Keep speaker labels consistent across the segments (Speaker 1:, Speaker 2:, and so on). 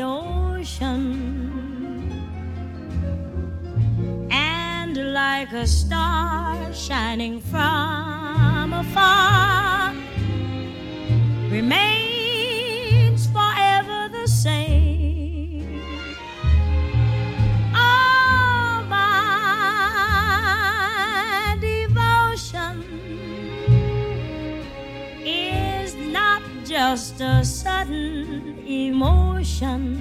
Speaker 1: ocean, and like a star shining from afar, remains forever the same. Oh, my devotion is not just a sudden emotion.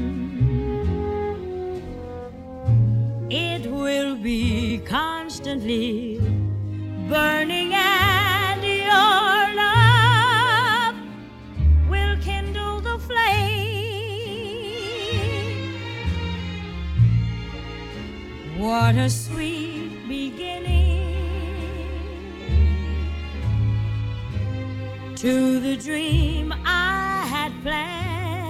Speaker 1: It will be constantly burning, and your love will kindle the flame. What a sweet beginning to the dream I had planned.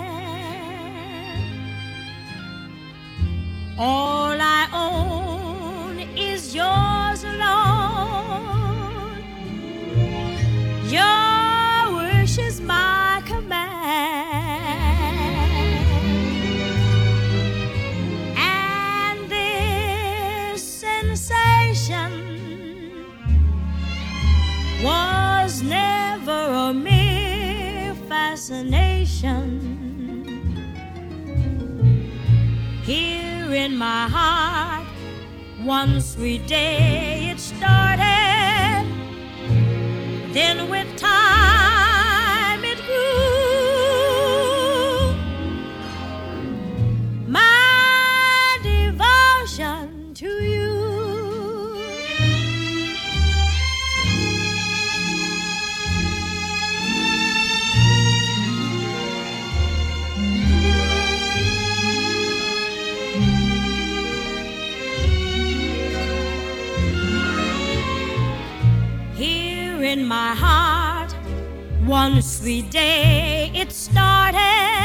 Speaker 1: All I own is yours alone. Your wish is my command, and this sensation was never a mere fascination. Here in my heart, one sweet day it started, then with time it grew. My devotion to you. In my heart, one sweet day it started,